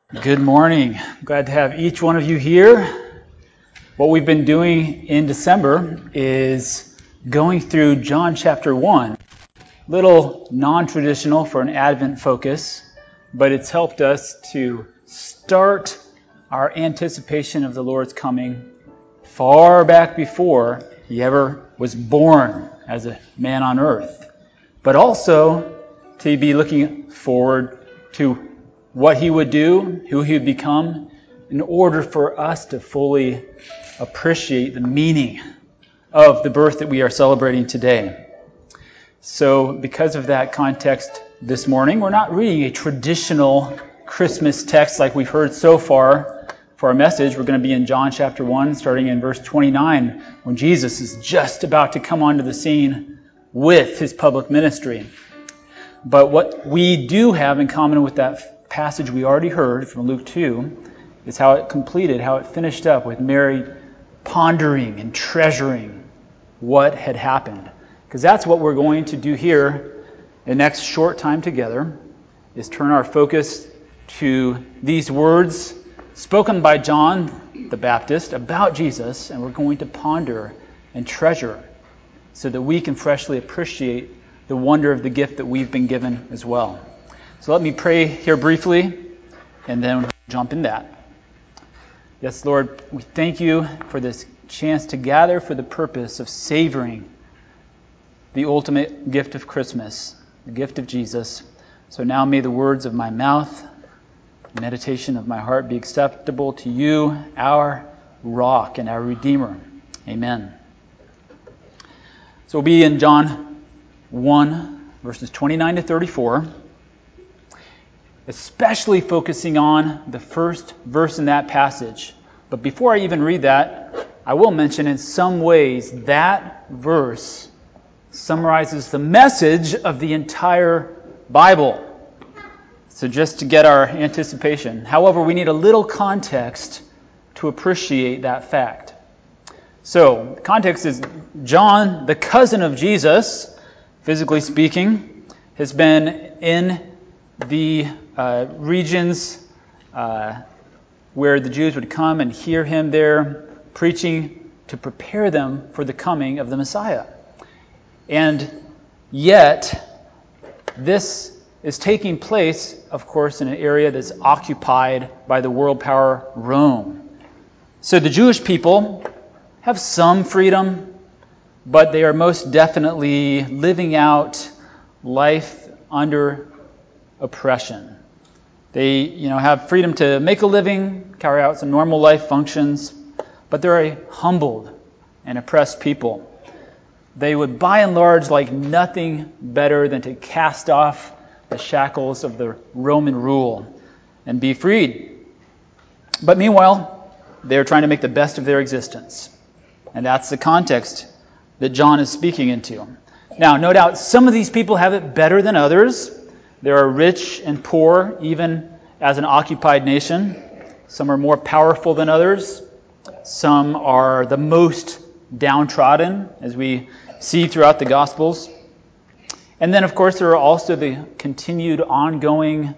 Good morning. Glad to have each one of you here. What we've been doing in December is going through John chapter 1. Little non-traditional for an Advent focus, but it's helped us to start our anticipation of the Lord's coming far back before he ever was born as a man on earth, but also to be looking forward to what he would do, who he would become, in order for us to fully appreciate the meaning of the birth that we are celebrating today. So because of that context this morning, we're not reading a traditional Christmas text like we've heard so far for our message. We're going to be in John chapter 1, starting in verse 29, when Jesus is just about to come onto the scene with his public ministry. But what we do have in common with that passage we already heard from Luke 2 is how it completed, how it finished up with Mary pondering and treasuring what had happened. Because that's what we're going to do here in the next short time together, is turn our focus to these words spoken by John the Baptist about Jesus, and we're going to ponder and treasure so that we can freshly appreciate the wonder of the gift that we've been given as well. So let me pray here briefly, and then we'll jump in that. Yes, Lord, we thank you for this chance to gather for the purpose of savoring the ultimate gift of Christmas, the gift of Jesus. So now may the words of my mouth, the meditation of my heart be acceptable to you, our rock and our Redeemer. Amen. So we'll be in John 1, verses 29 to 34. Especially focusing on the first verse in that passage. But before I even read that, I will mention in some ways that verse summarizes the message of the entire Bible. So just to get our anticipation. However, we need a little context to appreciate that fact. So, the context is John, the cousin of Jesus, physically speaking, has been in the regions where the Jews would come and hear him there preaching to prepare them for the coming of the Messiah. And yet, this is taking place, of course, in an area that's occupied by the world power Rome. So the Jewish people have some freedom, but they are most definitely living out life under oppression. They, have freedom to make a living, carry out some normal life functions, but they're a humbled and oppressed people. They would, by and large, like nothing better than to cast off the shackles of the Roman rule and be freed. But meanwhile, they're trying to make the best of their existence. And that's the context that John is speaking into. Now, no doubt, some of these people have it better than others. There are rich and poor, even as an occupied nation. Some are more powerful than others. Some are the most downtrodden, as we see throughout the Gospels. And then, of course, there are also the continued, ongoing,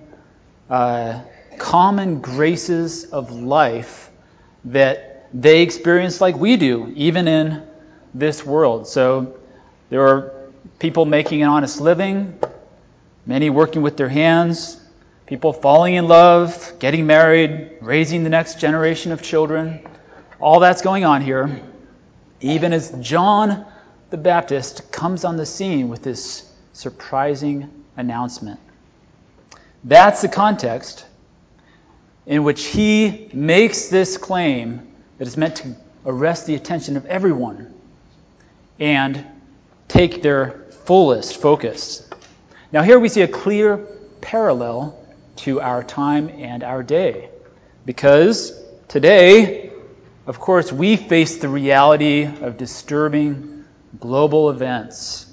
common graces of life that they experience like we do, even in this world. So there are people making an honest living, many working with their hands, people falling in love, getting married, raising the next generation of children. All that's going on here, even as John the Baptist comes on the scene with this surprising announcement. That's the context in which he makes this claim that is meant to arrest the attention of everyone and take their fullest focus. Now here we see a clear parallel to our time and our day, because today, of course, we face the reality of disturbing global events.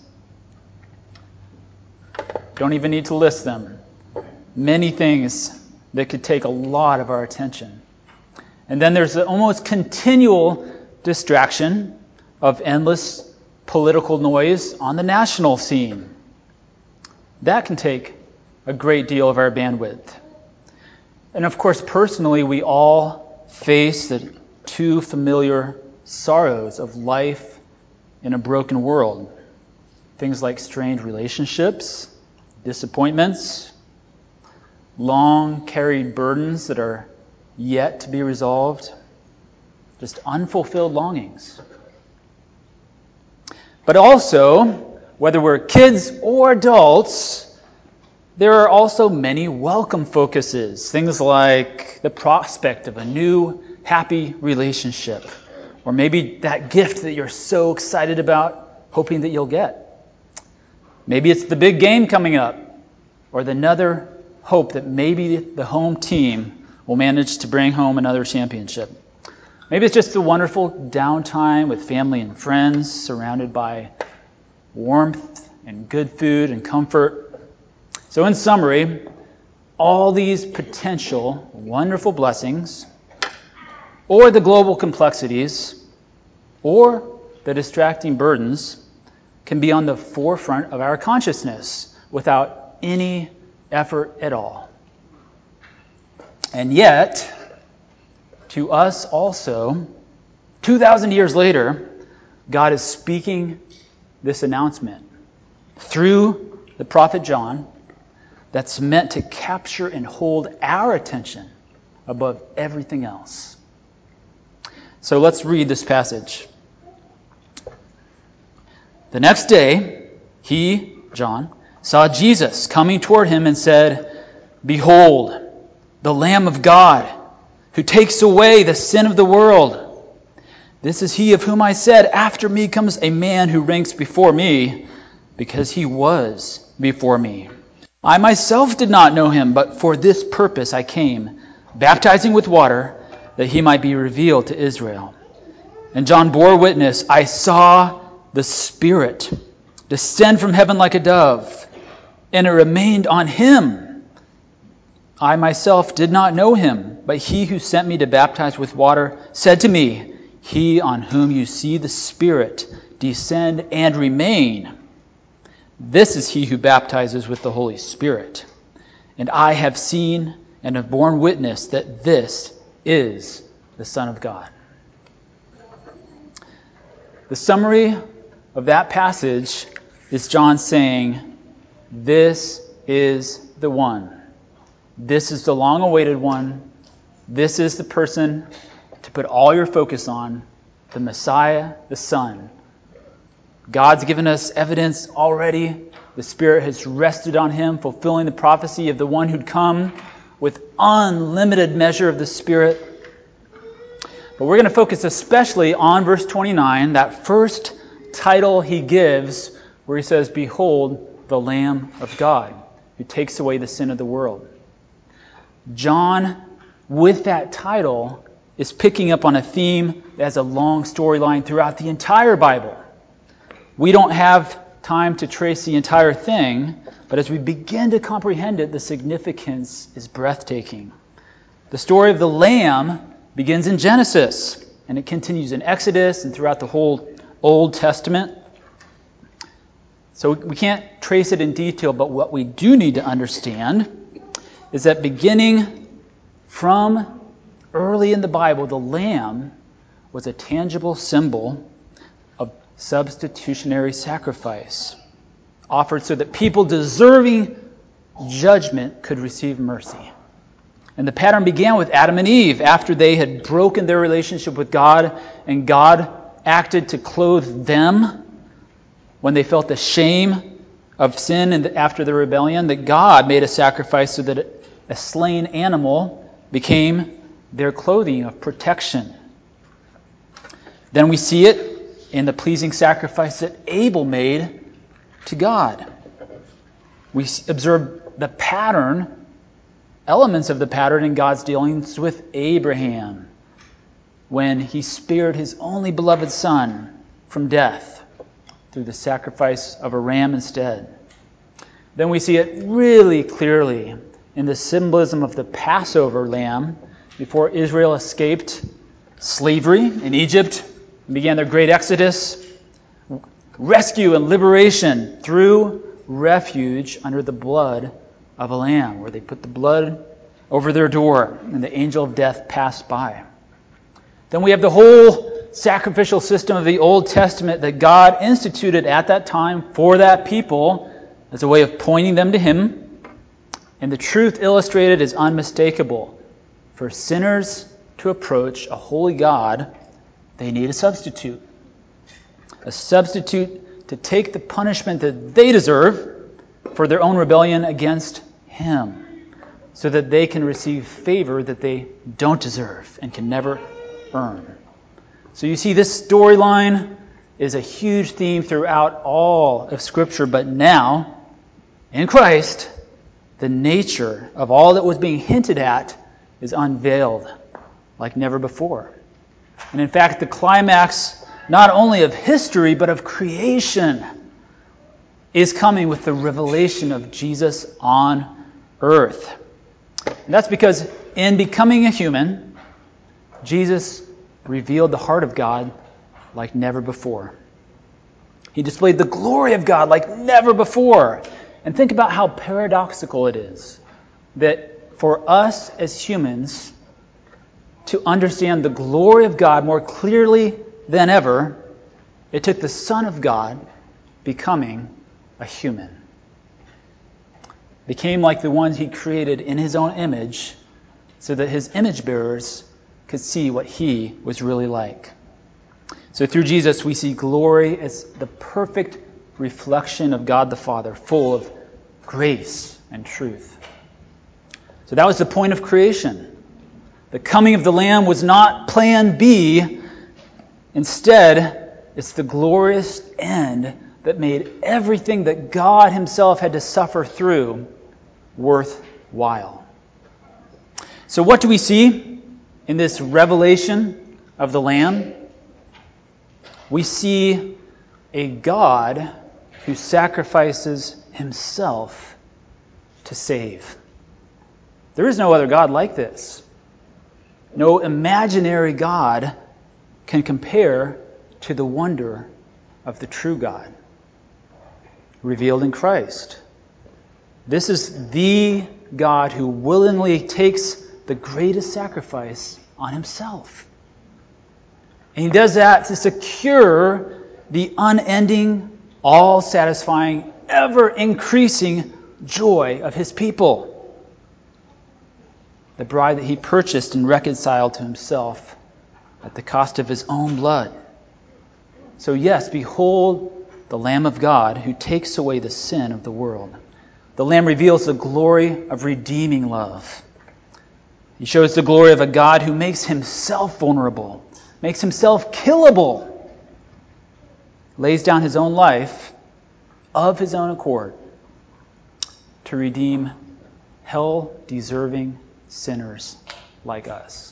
Don't even need to list them. Many things that could take a lot of our attention. And then there's an almost continual distraction of endless political noise on the national scene. That can take a great deal of our bandwidth. And of course, personally, we all face the two familiar sorrows of life in a broken world. Things like strained relationships, disappointments, long carried burdens that are yet to be resolved, just unfulfilled longings. But also, whether we're kids or adults, there are also many welcome focuses. Things like the prospect of a new, happy relationship. Or maybe that gift that you're so excited about, hoping that you'll get. Maybe it's the big game coming up. Or another hope that maybe the home team will manage to bring home another championship. Maybe it's just a wonderful downtime with family and friends, surrounded by warmth and good food and comfort. So in summary, all these potential wonderful blessings, or the global complexities, or the distracting burdens, can be on the forefront of our consciousness without any effort at all. And yet, to us also, 2,000 years later, God is speaking this announcement through the prophet John that's meant to capture and hold our attention above everything else. So let's read this passage. The next day, he, John, saw Jesus coming toward him and said, "Behold, the Lamb of God, who takes away the sin of the world. This is he of whom I said, after me comes a man who ranks before me, because he was before me. I myself did not know him, but for this purpose I came, baptizing with water, that he might be revealed to Israel." And John bore witness, "I saw the Spirit descend from heaven like a dove, and it remained on him. I myself did not know him, but he who sent me to baptize with water said to me, 'He on whom you see the Spirit descend and remain, this is he who baptizes with the Holy Spirit.' And I have seen and have borne witness that this is the Son of God." The summary of that passage is John saying, this is the one. This is the long-awaited one. This is the person to put all your focus on, the Messiah, the Son. God's given us evidence already. The Spirit has rested on him, fulfilling the prophecy of the one who'd come with unlimited measure of the Spirit. But we're going to focus especially on verse 29, that first title he gives, where he says, "Behold, the Lamb of God, who takes away the sin of the world." John, with that title, is picking up on a theme that has a long storyline throughout the entire Bible. We don't have time to trace the entire thing, but as we begin to comprehend it, the significance is breathtaking. The story of the Lamb begins in Genesis, and it continues in Exodus and throughout the whole Old Testament. So we can't trace it in detail, but what we do need to understand is that beginning from early in the Bible, the Lamb was a tangible symbol of substitutionary sacrifice, offered so that people deserving judgment could receive mercy. And the pattern began with Adam and Eve after they had broken their relationship with God, and God acted to clothe them when they felt the shame of sin and after the rebellion, that God made a sacrifice so that a slain animal became their clothing of protection. Then we see it in the pleasing sacrifice that Abel made to God. We observe the pattern, elements of the pattern in God's dealings with Abraham when he spared his only beloved son from death through the sacrifice of a ram instead. Then we see it really clearly in the symbolism of the Passover lamb before Israel escaped slavery in Egypt and began their great exodus. Rescue and liberation through refuge under the blood of a lamb, where they put the blood over their door, and the angel of death passed by. Then we have the whole sacrificial system of the Old Testament that God instituted at that time for that people as a way of pointing them to Him. And the truth illustrated is unmistakable. For sinners to approach a holy God, they need a substitute. A substitute to take the punishment that they deserve for their own rebellion against Him, so that they can receive favor that they don't deserve and can never earn. So you see, this storyline is a huge theme throughout all of Scripture, but now, in Christ, the nature of all that was being hinted at is unveiled like never before. And in fact, the climax not only of history, but of creation is coming with the revelation of Jesus on earth. And that's because in becoming a human, Jesus revealed the heart of God like never before. He displayed the glory of God like never before. And think about how paradoxical it is that for us as humans to understand the glory of God more clearly than ever, it took the Son of God becoming a human. Became like the ones He created in His own image, so that His image bearers could see what He was really like. So through Jesus, we see glory as the perfect reflection of God the Father, full of grace and truth. So that was the point of creation. The coming of the Lamb was not plan B. Instead, it's the glorious end that made everything that God Himself had to suffer through worthwhile. So what do we see in this revelation of the Lamb? We see a God who sacrifices Himself to save. There is no other God like this. No imaginary God can compare to the wonder of the true God revealed in Christ. This is the God who willingly takes the greatest sacrifice on Himself. And He does that to secure the unending, all-satisfying, ever-increasing joy of His people. The bride that He purchased and reconciled to Himself at the cost of His own blood. So yes, behold the Lamb of God who takes away the sin of the world. The Lamb reveals the glory of redeeming love. He shows the glory of a God who makes Himself vulnerable, makes Himself killable, lays down His own life of His own accord to redeem hell-deserving sinners like us.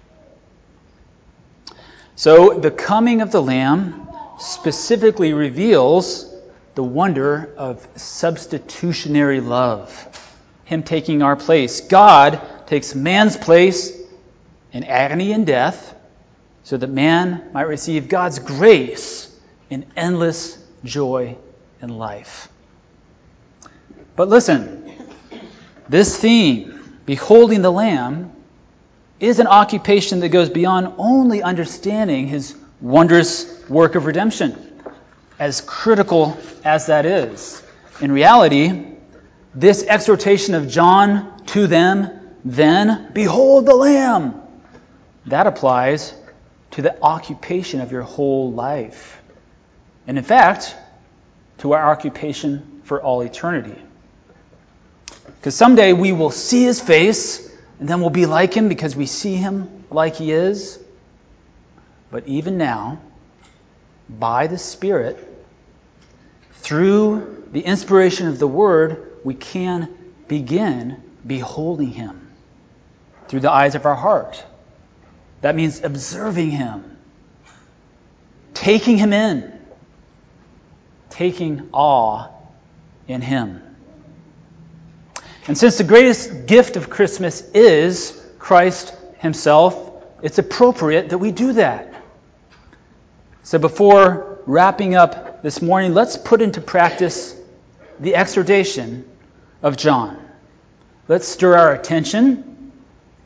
So the coming of the Lamb specifically reveals the wonder of substitutionary love. Him taking our place. God takes man's place in agony and death so that man might receive God's grace in endless joy and life. But listen, this theme, beholding the Lamb, is an occupation that goes beyond only understanding His wondrous work of redemption, as critical as that is. In reality, this exhortation of John to them, then, behold the Lamb, that applies to the occupation of your whole life. And in fact, to our occupation for all eternity. Because someday we will see His face, and then we'll be like Him because we see Him like He is. But even now, by the Spirit, through the inspiration of the Word, we can begin beholding Him through the eyes of our heart. That means observing Him, taking Him in, taking awe in Him. And since the greatest gift of Christmas is Christ Himself, it's appropriate that we do that. So before wrapping up this morning, let's put into practice the exhortation of John. Let's stir our attention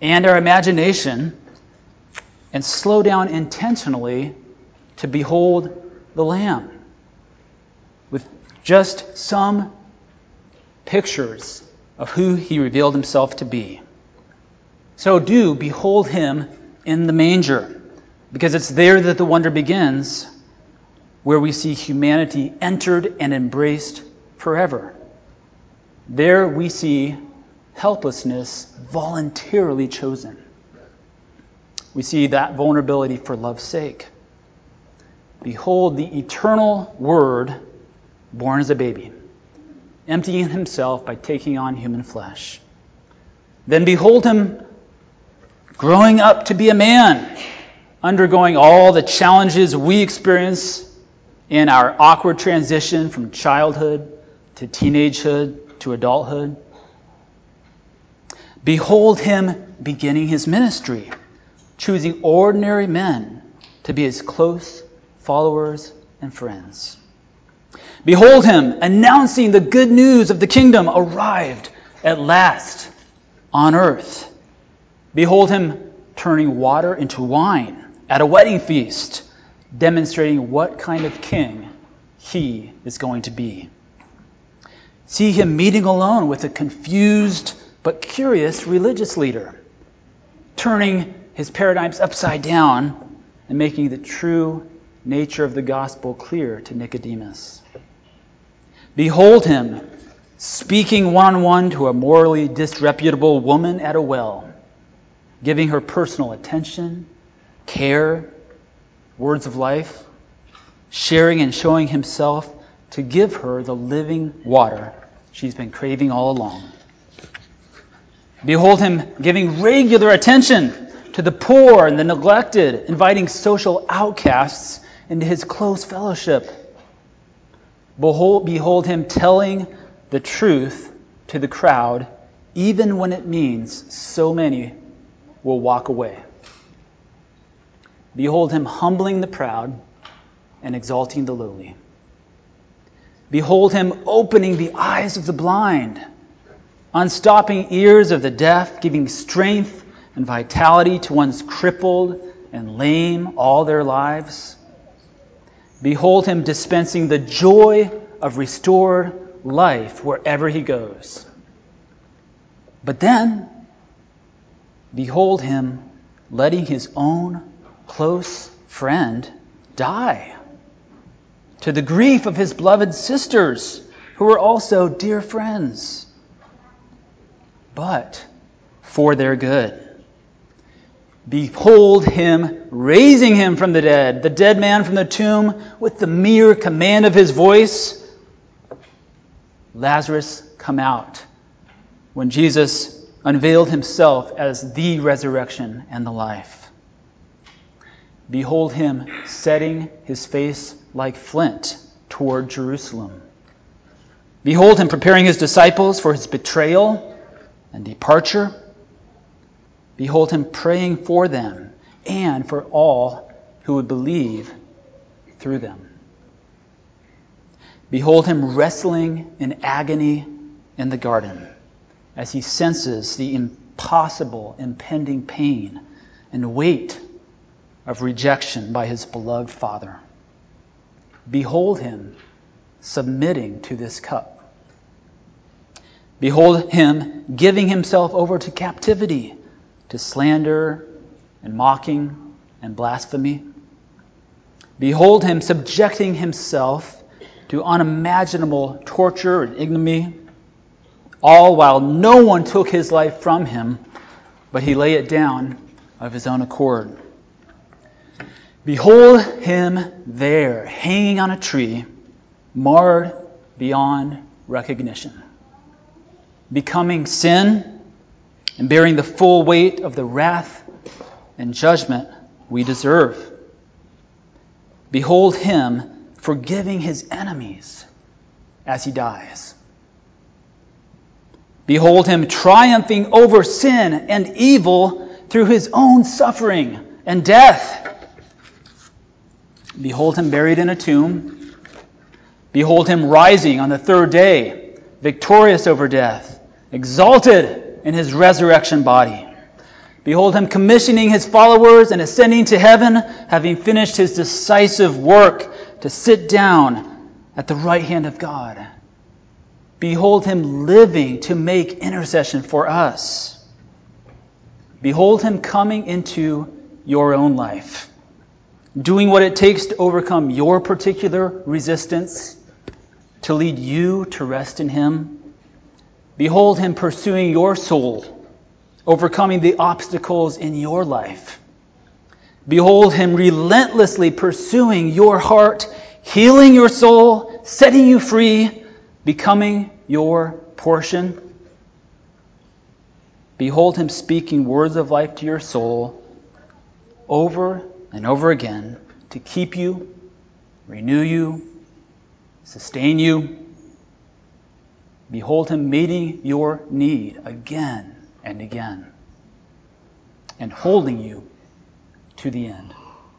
and our imagination and slow down intentionally to behold the Lamb with just some pictures of who he revealed himself to be. So do behold him in the manger, because it's there that the wonder begins, where we see humanity entered and embraced forever. There we see helplessness voluntarily chosen. We see that vulnerability for love's sake. Behold the eternal Word born as a baby, emptying himself by taking on human flesh. Then behold him growing up to be a man, undergoing all the challenges we experience in our awkward transition from childhood to teenagehood to adulthood. Behold him beginning his ministry, choosing ordinary men to be his close followers and friends. Behold him announcing the good news of the kingdom arrived at last on earth. Behold him turning water into wine at a wedding feast, demonstrating what kind of king he is going to be. See him meeting alone with a confused but curious religious leader, turning his paradigms upside down and making the true nature of the gospel clear to Nicodemus. Behold him speaking one-on-one to a morally disreputable woman at a well, giving her personal attention, care, words of life, sharing and showing himself to give her the living water she's been craving all along. Behold him giving regular attention to the poor and the neglected, inviting social outcasts into his close fellowship. Behold him telling the truth to the crowd, even when it means so many will walk away. Behold him humbling the proud and exalting the lowly. Behold him opening the eyes of the blind, unstopping ears of the deaf, giving strength and vitality to ones crippled and lame all their lives. Behold him dispensing the joy of restored life wherever he goes. But then, behold him letting his own close friend die, to the grief of his beloved sisters, who were also dear friends, but for their good. Behold him raising him from the dead man from the tomb, with the mere command of his voice. Lazarus come out, when Jesus unveiled himself as the resurrection and the life. Behold him setting his face like flint toward Jerusalem. Behold him preparing his disciples for his betrayal and departure. Behold him praying for them and for all who would believe through them. Behold him wrestling in agony in the garden as he senses the impossible impending pain and weight of rejection by his beloved Father. Behold him submitting to this cup. Behold him giving himself over to captivity, to slander and mocking and blasphemy. Behold him subjecting himself to unimaginable torture and ignominy, all while no one took his life from him, but he lay it down of his own accord. Behold him there, hanging on a tree, marred beyond recognition, becoming sin and bearing the full weight of the wrath and judgment we deserve. Behold him forgiving his enemies as he dies. Behold him triumphing over sin and evil through his own suffering and death. Behold him buried in a tomb. Behold him rising on the third day, victorious over death, exalted in his resurrection body. Behold him commissioning his followers and ascending to heaven, having finished his decisive work to sit down at the right hand of God. Behold him living to make intercession for us. Behold him coming into your own life, doing what it takes to overcome your particular resistance, to lead you to rest in him. Behold him pursuing your soul, overcoming the obstacles in your life. Behold him relentlessly pursuing your heart, healing your soul, setting you free, becoming your portion. Behold him speaking words of life to your soul over and over again to keep you, renew you, sustain you. Behold him meeting your need again and again, and holding you to the end.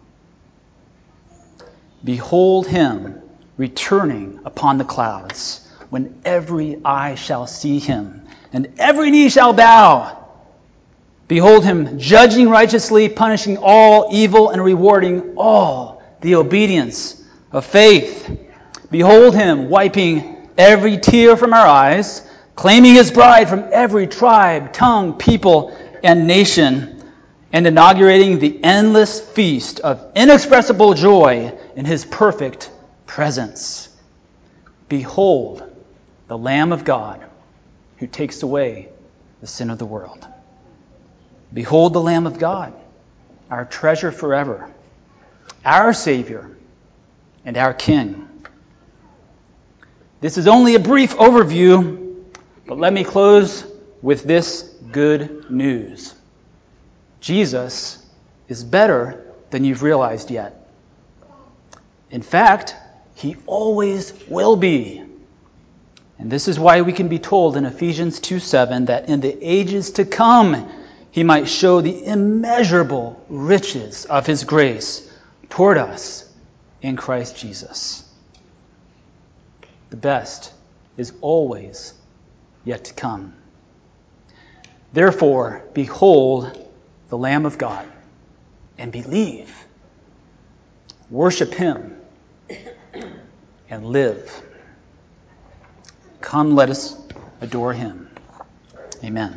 Behold him returning upon the clouds, when every eye shall see him, and every knee shall bow. Behold him judging righteously, punishing all evil, and rewarding all the obedience of faith. Behold him wiping every tear from our eyes, claiming his bride from every tribe, tongue, people, and nation, and inaugurating the endless feast of inexpressible joy in his perfect presence. Behold the Lamb of God who takes away the sin of the world. Behold the Lamb of God, our treasure forever, our Savior and our King. This is only a brief overview, but let me close with this good news. Jesus is better than you've realized yet. In fact, he always will be. And this is why we can be told in Ephesians 2:7 that in the ages to come, he might show the immeasurable riches of his grace toward us in Christ Jesus. The best is always yet to come. Therefore, behold the Lamb of God and believe. Worship him and live. Come, let us adore him. Amen.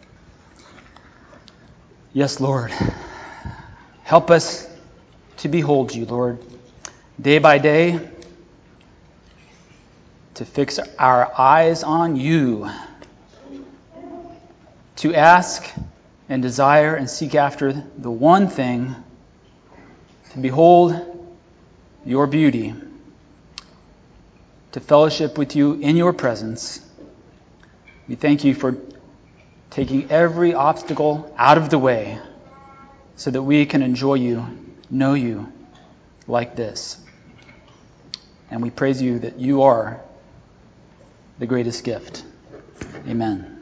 Yes, Lord. Help us to behold you, Lord, day by day, to fix our eyes on you, to ask and desire and seek after the one thing, to behold your beauty, to fellowship with you in your presence. We thank you for taking every obstacle out of the way so that we can enjoy you, know you like this. And we praise you that you are the greatest gift. Amen.